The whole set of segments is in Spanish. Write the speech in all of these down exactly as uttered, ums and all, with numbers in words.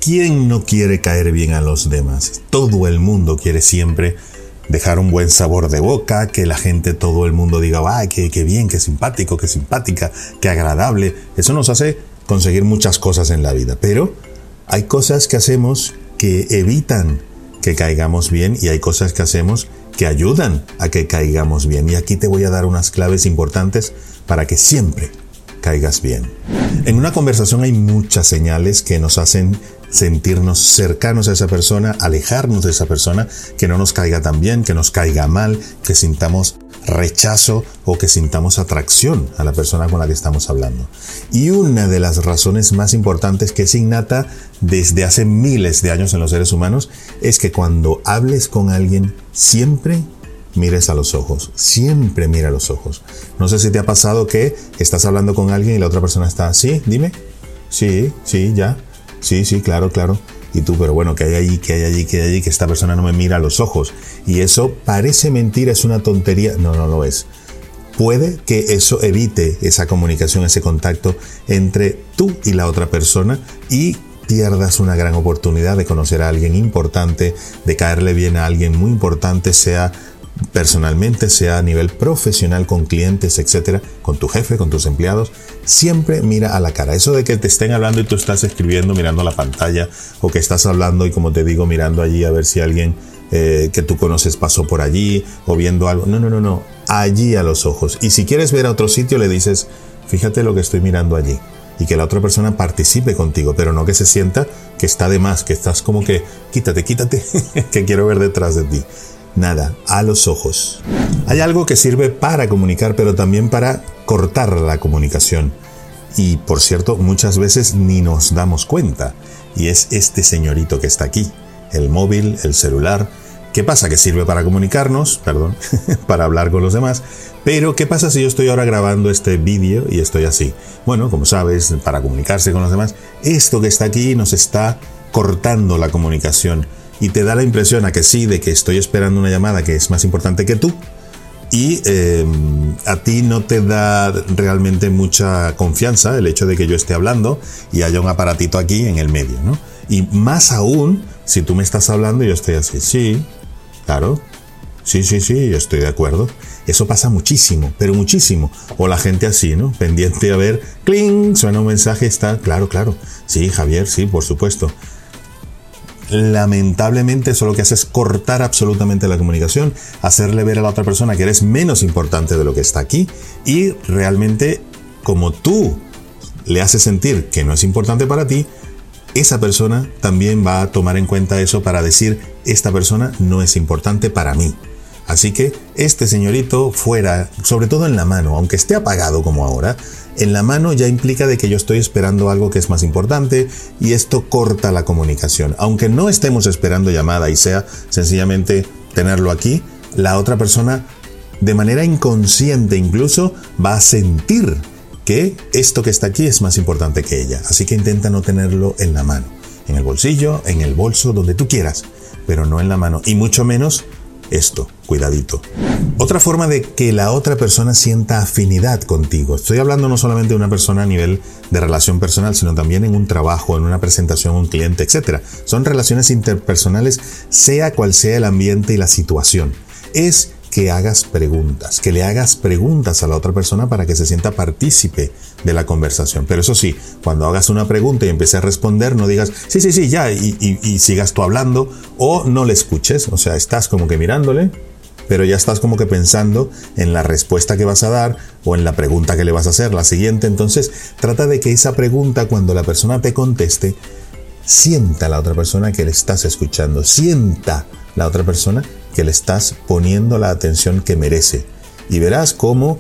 ¿Quién no quiere caer bien a los demás? Todo el mundo quiere siempre dejar un buen sabor de boca, que la gente, todo el mundo diga, ¡ay, qué, qué bien, qué simpático, qué simpática, qué agradable! Eso nos hace conseguir muchas cosas en la vida, pero hay cosas que hacemos que evitan que caigamos bien y hay cosas que hacemos que ayudan a que caigamos bien. Y aquí te voy a dar unas claves importantes para que siempre caigas bien. En una conversación hay muchas señales que nos hacen sentirnos cercanos a esa persona, alejarnos de esa persona, que no nos caiga tan bien, que nos caiga mal, que sintamos rechazo o que sintamos atracción a la persona con la que estamos hablando. Y una de las razones más importantes, que es innata desde hace miles de años en los seres humanos, es que cuando hables con alguien, siempre mires a los ojos, siempre mira a los ojos. No sé si te ha pasado que estás hablando con alguien y la otra persona está, ¿sí? Dime. Sí, sí, ya. Sí, sí, claro, claro. Y tú, pero bueno, ¿qué hay allí, qué hay allí, qué hay allí? Que esta persona no me mira a los ojos. Y eso parece mentira, es una tontería. No, no lo es. Puede que eso evite esa comunicación, ese contacto entre tú y la otra persona y pierdas una gran oportunidad de conocer a alguien importante, de caerle bien a alguien muy importante, sea personalmente, sea a nivel profesional, con clientes, etcétera, con tu jefe, con tus empleados. Siempre mira a la cara. Eso de que te estén hablando y tú estás escribiendo mirando la pantalla, o que estás hablando y, como te digo, mirando allí a ver si alguien eh, que tú conoces pasó por allí, o viendo algo. No, no, no, no. Allí a los ojos. Y si quieres ver a otro sitio, le dices, fíjate lo que estoy mirando allí. Y que la otra persona participe contigo, pero no que se sienta que está de más, que estás como que, quítate, quítate, que quiero ver detrás de ti. Nada, a los ojos. Hay algo que sirve para comunicar, pero también para cortar la comunicación. Y, por cierto, muchas veces ni nos damos cuenta. Y es este señorito que está aquí. El móvil, el celular. ¿Qué pasa? Que sirve para comunicarnos, perdón, para hablar con los demás. Pero, ¿qué pasa si yo estoy ahora grabando este vídeo y estoy así? Bueno, como sabes, para comunicarse con los demás, esto que está aquí nos está cortando la comunicación. Y te da la impresión a que sí, de que estoy esperando una llamada que es más importante que tú. Y eh, a ti no te da realmente mucha confianza el hecho de que yo esté hablando y haya un aparatito aquí en el medio, ¿no? Y más aún, si tú me estás hablando y yo estoy así, sí, claro, sí, sí, sí, yo estoy de acuerdo. Eso pasa muchísimo, pero muchísimo. O la gente así, ¿no? Pendiente a ver, ¡cling! Suena un mensaje, está, claro, claro. Sí, Javier, sí, por supuesto. Lamentablemente eso lo que hace es cortar absolutamente la comunicación, hacerle ver a la otra persona que eres menos importante de lo que está aquí, y realmente, como tú le haces sentir que no es importante para ti, esa persona también va a tomar en cuenta eso para decir, esta persona no es importante para mí. Así que este señorito fuera, sobre todo en la mano, aunque esté apagado como ahora, en la mano ya implica de que yo estoy esperando algo que es más importante, y esto corta la comunicación. Aunque no estemos esperando llamada y sea sencillamente tenerlo aquí, la otra persona, de manera inconsciente incluso, va a sentir que esto que está aquí es más importante que ella. Así que intenta no tenerlo en la mano, en el bolsillo, en el bolso, donde tú quieras, pero no en la mano, y mucho menos esto, cuidadito. Otra forma de que la otra persona sienta afinidad contigo. Estoy hablando no solamente de una persona a nivel de relación personal, sino también en un trabajo, en una presentación a un cliente, etcétera. Son relaciones interpersonales, sea cual sea el ambiente y la situación. Es que hagas preguntas, que le hagas preguntas a la otra persona para que se sienta partícipe de la conversación. Pero eso sí, cuando hagas una pregunta y empieces a responder, no digas, sí, sí, sí, ya, y, y, y sigas tú hablando, o no le escuches. O sea, estás como que mirándole, pero ya estás como que pensando en la respuesta que vas a dar o en la pregunta que le vas a hacer, la siguiente. Entonces, trata de que esa pregunta, cuando la persona te conteste, sienta a la otra persona que le estás escuchando, sienta la otra persona que le estás poniendo la atención que merece. Y verás cómo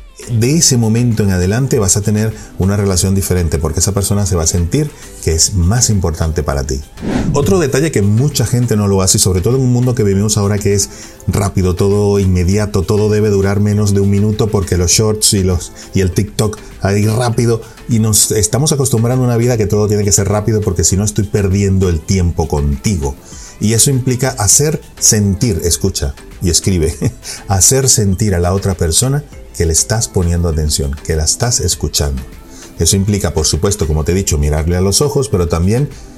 de ese momento en adelante vas a tener una relación diferente, porque esa persona se va a sentir que es más importante para ti. Otro detalle que mucha gente no lo hace, y sobre todo en un mundo que vivimos ahora que es rápido, todo inmediato, todo debe durar menos de un minuto porque los shorts y, los, y el TikTok ahí rápido, y nos estamos acostumbrando a una vida que todo tiene que ser rápido, porque si no estoy perdiendo el tiempo contigo. Y eso implica hacer sentir, escucha y escribe, hacer sentir a la otra persona que le estás poniendo atención, que la estás escuchando. Eso implica, por supuesto, como te he dicho, mirarle a los ojos, pero también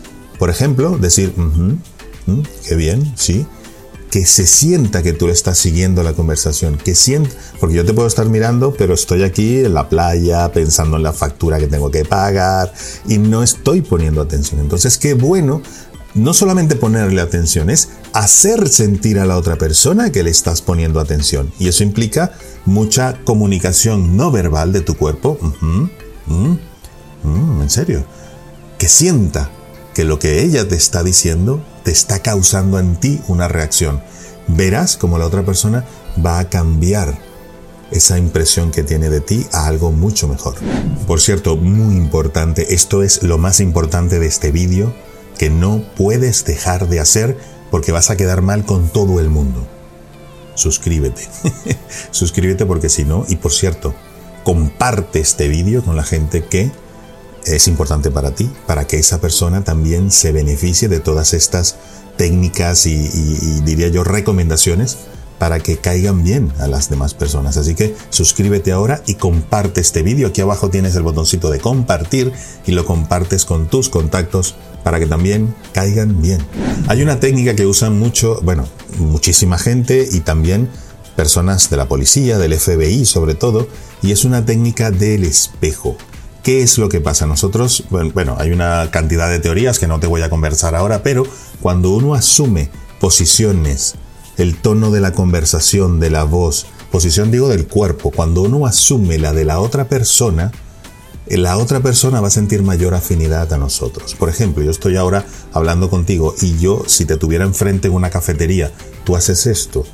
Por ejemplo, decir, uh-huh, uh, qué bien, sí. Que se sienta que tú le estás siguiendo la conversación, que sienta, porque yo te puedo estar mirando, pero estoy aquí en la playa pensando en la factura que tengo que pagar y no estoy poniendo atención. Entonces, qué bueno, no solamente ponerle atención, es hacer sentir a la otra persona que le estás poniendo atención. Y eso implica mucha comunicación no verbal de tu cuerpo. Uh-huh, uh, uh, en serio, que sienta que lo que ella te está diciendo te está causando en ti una reacción. Verás como la otra persona va a cambiar esa impresión que tiene de ti a algo mucho mejor. Por cierto, muy importante, esto es lo más importante de este vídeo, que no puedes dejar de hacer porque vas a quedar mal con todo el mundo. Suscríbete. Suscríbete porque si no, y por cierto, comparte este vídeo con la gente que es importante para ti, para que esa persona también se beneficie de todas estas técnicas y, y, y diría yo recomendaciones para que caigan bien a las demás personas. Así que suscríbete ahora y comparte este vídeo. Aquí abajo tienes el botoncito de compartir y lo compartes con tus contactos para que también caigan bien. Hay una técnica que usan mucho, bueno, muchísima gente y también personas de la policía, del F B I sobre todo, y es una técnica del espejo. ¿Qué es lo que pasa? Nosotros, bueno, hay una cantidad de teorías que no te voy a conversar ahora, pero cuando uno asume posiciones, el tono de la conversación, de la voz, posición digo del cuerpo, cuando uno asume la de la otra persona, la otra persona va a sentir mayor afinidad a nosotros. Por ejemplo, yo estoy ahora hablando contigo y yo, si te tuviera enfrente en una cafetería, tú haces esto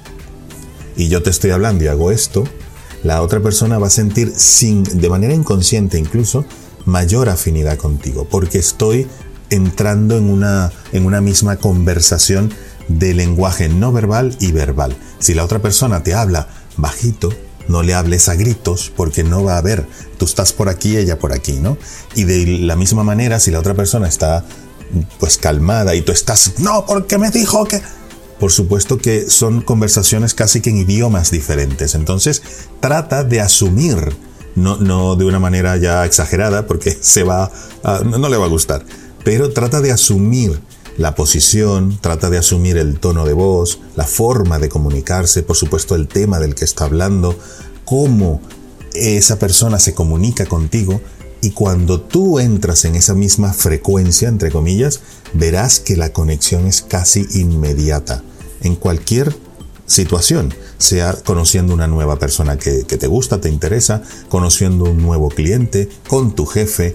y yo te estoy hablando y hago esto, la otra persona va a sentir sin, de manera inconsciente incluso, mayor afinidad contigo, porque estoy entrando en una, en una misma conversación de lenguaje no verbal y verbal. Si la otra persona te habla bajito, no le hables a gritos porque no va a haber, tú estás por aquí, ella por aquí, ¿no? Y de la misma manera, si la otra persona está pues calmada y tú estás, no, porque me dijo que... Por supuesto que son conversaciones casi que en idiomas diferentes. Entonces, trata de asumir, no, no de una manera ya exagerada, porque se va a, no, no le va a gustar, pero trata de asumir la posición, trata de asumir el tono de voz, la forma de comunicarse, por supuesto el tema del que está hablando, cómo esa persona se comunica contigo. Y cuando tú entras en esa misma frecuencia, entre comillas, verás que la conexión es casi inmediata. En cualquier situación, sea conociendo una nueva persona que, que te gusta, te interesa, conociendo un nuevo cliente, con tu jefe,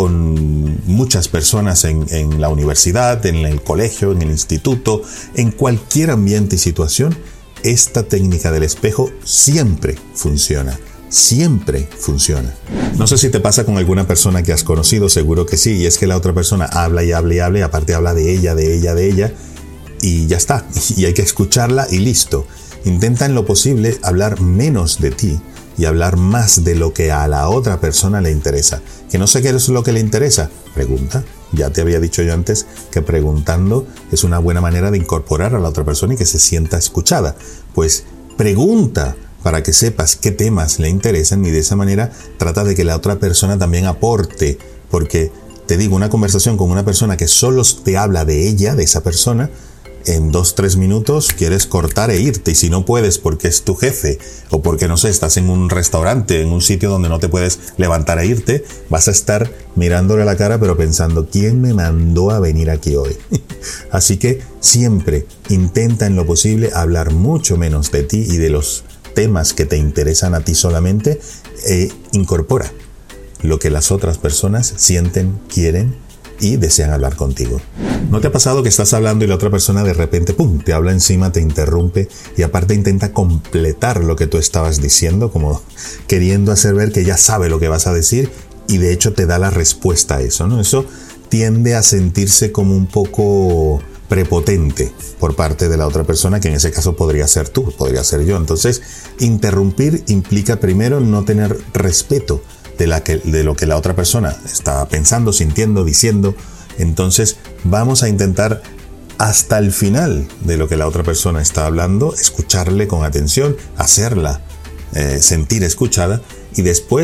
con muchas personas en, en la universidad, en el colegio, en el instituto, en cualquier ambiente y situación, esta técnica del espejo siempre funciona. Siempre funciona. No sé si te pasa con alguna persona que has conocido, seguro que sí, y es que la otra persona habla y habla y habla y aparte habla de ella, de ella, de ella y ya está, y hay que escucharla y listo. Intenta en lo posible hablar menos de ti y hablar más de lo que a la otra persona le interesa. Que no sé qué es lo que le interesa, pregunta. Ya te había dicho yo antes que preguntando es una buena manera de incorporar a la otra persona y que se sienta escuchada. Pues pregunta para que sepas qué temas le interesan y de esa manera trata de que la otra persona también aporte, porque te digo, una conversación con una persona que solo te habla de ella, de esa persona, en dos, tres minutos quieres cortar e irte, y si no puedes porque es tu jefe o porque, no sé, estás en un restaurante, en un sitio donde no te puedes levantar e irte, vas a estar mirándole a la cara pero pensando, ¿quién me mandó a venir aquí hoy? Así que siempre intenta en lo posible hablar mucho menos de ti y de los temas que te interesan a ti solamente, e incorpora lo que las otras personas sienten, quieren y desean hablar contigo. ¿No te ha pasado que estás hablando y la otra persona de repente, pum, te habla encima, te interrumpe y aparte intenta completar lo que tú estabas diciendo, como queriendo hacer ver que ya sabe lo que vas a decir y de hecho te da la respuesta a eso, ¿no? Eso tiende a sentirse como un poco prepotente por parte de la otra persona, que en ese caso podría ser tú, podría ser yo. Entonces, interrumpir implica primero no tener respeto de, la que, de lo que la otra persona está pensando, sintiendo, diciendo. Entonces, vamos a intentar hasta el final de lo que la otra persona está hablando, escucharle con atención, hacerla eh, sentir escuchada y después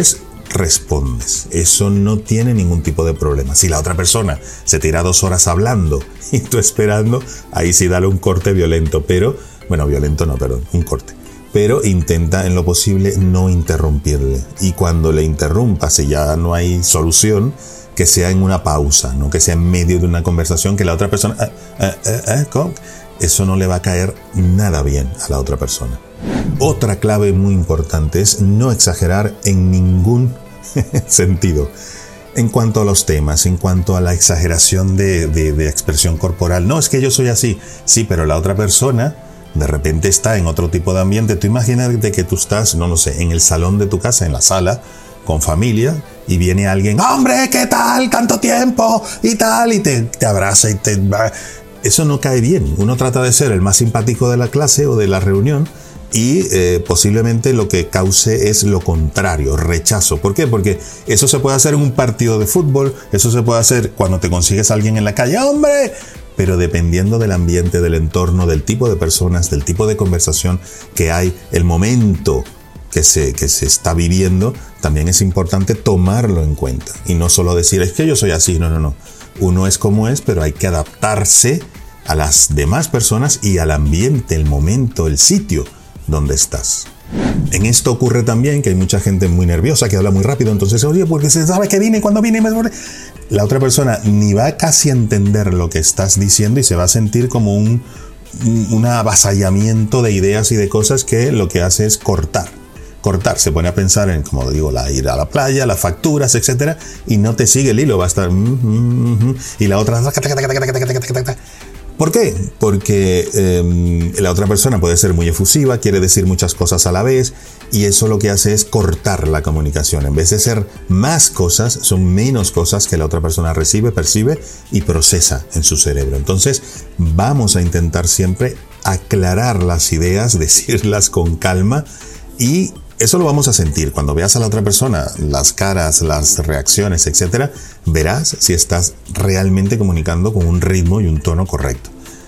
respondes. Eso no tiene ningún tipo de problema. Si la otra persona se tira dos horas hablando y tú esperando, ahí sí dale un corte violento, pero, bueno, violento no, perdón, un corte. Pero intenta en lo posible no interrumpirle. Y cuando le interrumpas, si ya no hay solución, que sea en una pausa, no que sea en medio de una conversación que la otra persona... Eh, eh, eh, eh, ¿cómo? Eso no le va a caer nada bien a la otra persona. Otra clave muy importante es no exagerar en ningún sentido. En cuanto a los temas, en cuanto a la exageración de, de, de expresión corporal. No, es que yo soy así. Sí, pero la otra persona de repente está en otro tipo de ambiente. Tú imagínate que tú estás, no lo sé, en el salón de tu casa, en la sala, con familia, y viene alguien, ¡hombre, qué tal! ¡Tanto tiempo! Y tal, y te, te abraza y te... Eso no cae bien. Uno trata de ser el más simpático de la clase o de la reunión y eh, posiblemente lo que cause es lo contrario, rechazo. ¿Por qué? Porque eso se puede hacer en un partido de fútbol, eso se puede hacer cuando te consigues a alguien en la calle, ¡hombre! Pero dependiendo del ambiente, del entorno, del tipo de personas, del tipo de conversación que hay, el momento que se, que se está viviendo, también es importante tomarlo en cuenta. Y no solo decir, es que yo soy así, no, no, no. Uno es como es, pero hay que adaptarse a las demás personas y al ambiente, el momento, el sitio donde estás. En esto ocurre también que hay mucha gente muy nerviosa que habla muy rápido, entonces, oye, porque se sabe que viene, cuando viene, la otra persona ni va casi a entender lo que estás diciendo y se va a sentir como un, un avasallamiento de ideas y de cosas que lo que hace es cortar. Cortar, se pone a pensar en, como digo, la ir a la playa, las facturas, etcétera, y no te sigue el hilo, va a estar... Mm, mm, mm, y la otra... ¿Por qué? Porque eh, la otra persona puede ser muy efusiva, quiere decir muchas cosas a la vez, y eso lo que hace es cortar la comunicación. En vez de ser más cosas, son menos cosas que la otra persona recibe, percibe y procesa en su cerebro. Entonces, vamos a intentar siempre aclarar las ideas, decirlas con calma, y eso lo vamos a sentir. Cuando veas a la otra persona, las caras, las reacciones, etcétera, verás si estás realmente comunicando con un ritmo y un tono correcto.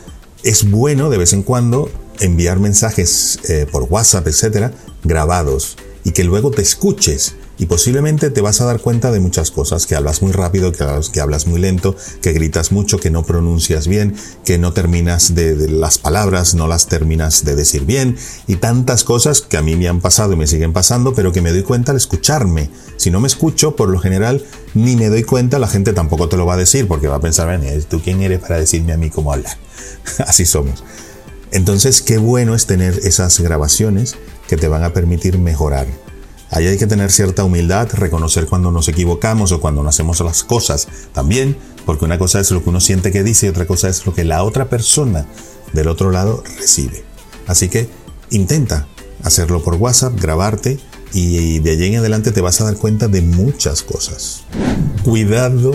Es bueno de vez en cuando enviar mensajes eh, por WhatsApp, etcétera, grabados, y que luego te escuches. Y posiblemente te vas a dar cuenta de muchas cosas, que hablas muy rápido, que hablas, que hablas muy lento, que gritas mucho, que no pronuncias bien, que no terminas de, de las palabras, no las terminas de decir bien, y tantas cosas que a mí me han pasado y me siguen pasando, pero que me doy cuenta al escucharme. Si no me escucho, por lo general, ni me doy cuenta, la gente tampoco te lo va a decir, porque va a pensar, ven, ¿tú quién eres para decirme a mí cómo hablar? Así somos. Entonces, qué bueno es tener esas grabaciones que te van a permitir mejorar. Ahí hay que tener cierta humildad, reconocer cuando nos equivocamos o cuando no hacemos las cosas también, porque una cosa es lo que uno siente que dice y otra cosa es lo que la otra persona del otro lado recibe. Así que intenta hacerlo por WhatsApp, grabarte, y de allí en adelante te vas a dar cuenta de muchas cosas. Cuidado,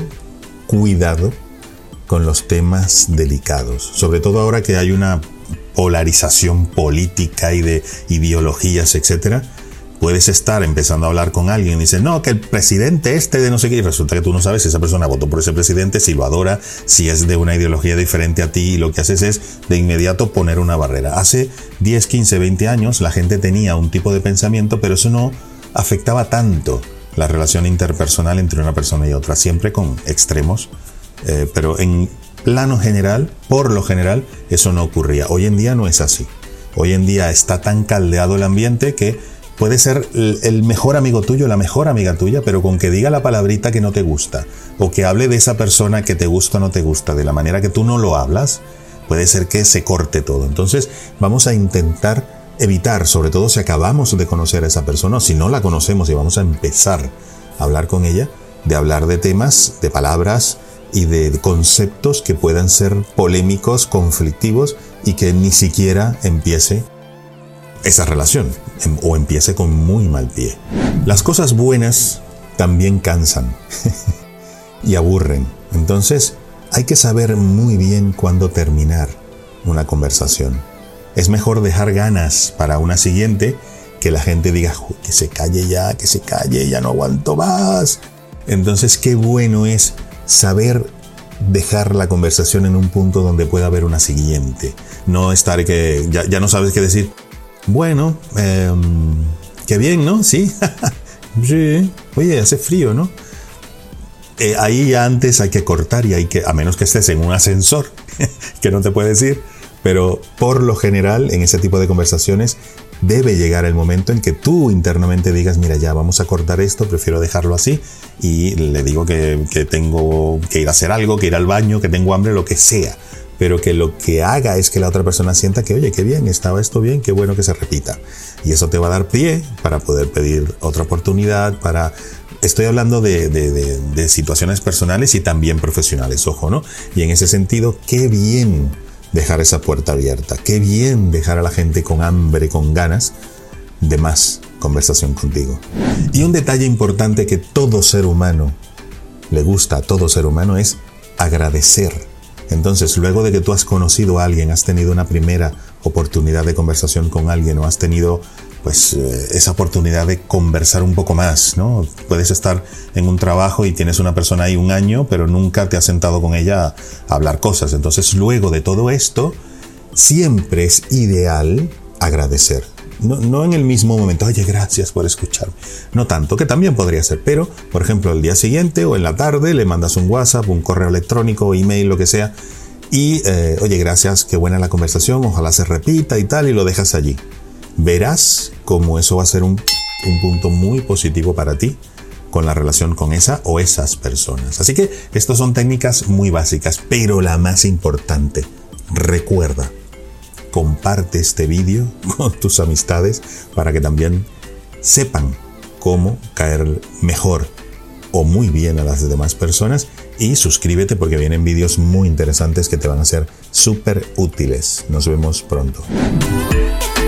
cuidado con los temas delicados, sobre todo ahora que hay una polarización política y de ideologías, etcétera. Puedes estar empezando a hablar con alguien y dices, no, que el presidente este de no sé qué, y resulta que tú no sabes si esa persona votó por ese presidente, si lo adora, si es de una ideología diferente a ti, y lo que haces es de inmediato poner una barrera. Hace diez, quince, veinte años la gente tenía un tipo de pensamiento, pero eso no afectaba tanto la relación interpersonal entre una persona y otra, siempre con extremos, eh, pero en plano general, por lo general, eso no ocurría. Hoy en día no es así. Hoy en día está tan caldeado el ambiente que puede ser el mejor amigo tuyo, la mejor amiga tuya, pero con que diga la palabrita que no te gusta, o que hable de esa persona que te gusta o no te gusta, de la manera que tú no lo hablas, puede ser que se corte todo. Entonces, vamos a intentar evitar, sobre todo si acabamos de conocer a esa persona, o si no la conocemos y vamos a empezar a hablar con ella, de hablar de temas, de palabras y de conceptos que puedan ser polémicos, conflictivos, y que ni siquiera empiece esa relación, o empiece con muy mal pie. Las cosas buenas también cansan y aburren. Entonces, hay que saber muy bien cuándo terminar una conversación. Es mejor dejar ganas para una siguiente, que la gente diga, que se calle ya, que se calle, ya no aguanto más. Entonces, qué bueno es saber dejar la conversación en un punto donde pueda haber una siguiente. No estar que ya, ya no sabes qué decir. Bueno, eh, qué bien, ¿no? Sí, Sí, oye, hace frío, ¿no? Eh, ahí ya antes hay que cortar y hay que, a menos que estés en un ascensor, que no te puedes ir, pero por lo general en ese tipo de conversaciones debe llegar el momento en que tú internamente digas, mira, ya vamos a cortar esto, prefiero dejarlo así, y le digo que, que tengo que ir a hacer algo, que ir al baño, que tengo hambre, lo que sea, pero que lo que haga es que la otra persona sienta que, oye, qué bien, estaba esto bien, qué bueno que se repita. Y eso te va a dar pie para poder pedir otra oportunidad, para... Estoy hablando de, de, de, de situaciones personales y también profesionales, ojo, ¿no? Y en ese sentido, qué bien dejar esa puerta abierta, qué bien dejar a la gente con hambre, con ganas de más conversación contigo. Y un detalle importante que todo ser humano le gusta a todo ser humano es agradecer. Entonces, luego de que tú has conocido a alguien, has tenido una primera oportunidad de conversación con alguien o has tenido pues eh, esa oportunidad de conversar un poco más, ¿no? Puedes estar en un trabajo y tienes una persona ahí un año, pero nunca te has sentado con ella a, a hablar cosas. Entonces, luego de todo esto, siempre es ideal agradecer. No, no en el mismo momento, oye, gracias por escucharme. No tanto, que también podría ser, pero, por ejemplo, el día siguiente o en la tarde le mandas un WhatsApp, un correo electrónico, email, lo que sea, y, eh, oye, gracias, qué buena la conversación, ojalá se repita y tal, y lo dejas allí. Verás cómo eso va a ser un, un punto muy positivo para ti con la relación con esa o esas personas. Así que estas son técnicas muy básicas, pero la más importante, recuerda, comparte este vídeo con tus amistades para que también sepan cómo caer mejor o muy bien a las demás personas, y suscríbete porque vienen vídeos muy interesantes que te van a ser súper útiles. Nos vemos pronto.